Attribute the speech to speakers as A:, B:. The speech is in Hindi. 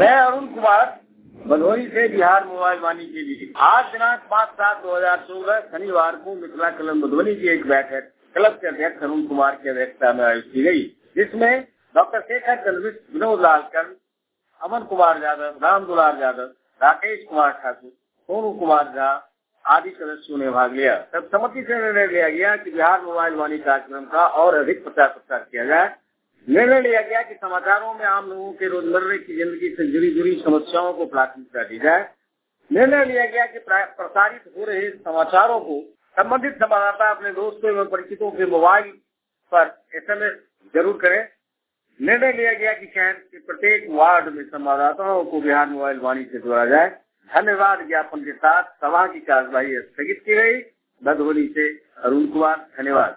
A: मैं अरुण कुमार भदोही से बिहार मोबाइल वाणी के लिए आज दिनांक 5/7/2014 शनिवार को मिथिला क्लब मधुबनी की एक बैठक क्लब के अध्यक्ष अरुण कुमार की अध्यक्षता में आयोजित की गई, जिसमें डॉक्टर शेखर चंद्र मिश्र, विनोद लाल कर्ण, अमन कुमार यादव, राम दुलार यादव, राकेश कुमार ठाकुर, सोनू कुमार झा आदि सदस्यों ने भाग लिया। तब सहमति से निर्णय लिया गया कि बिहार मोबाइल वाणी कार्यक्रम का और अधिक प्रचार प्रसार किया जाए। निर्णय लिया गया कि समाचारों में आम लोगों के रोजमर्रा की जिंदगी से जुड़ी समस्याओं को प्राथमिकता दी जाए। निर्णय लिया गया कि प्रसारित हो रहे समाचारों को संबंधित संवाददाता अपने दोस्तों एवं परिचितों के मोबाइल पर SMS जरूर करें। निर्णय लिया गया कि शहर के प्रत्येक वार्ड में संवाददाताओं को बिहार मोबाइल वाणी से जोड़ा जाए। धन्यवाद ज्ञापन के साथ सभा की कार्यवाही स्थगित की गई। भदोही से अरुण कुमार, धन्यवाद।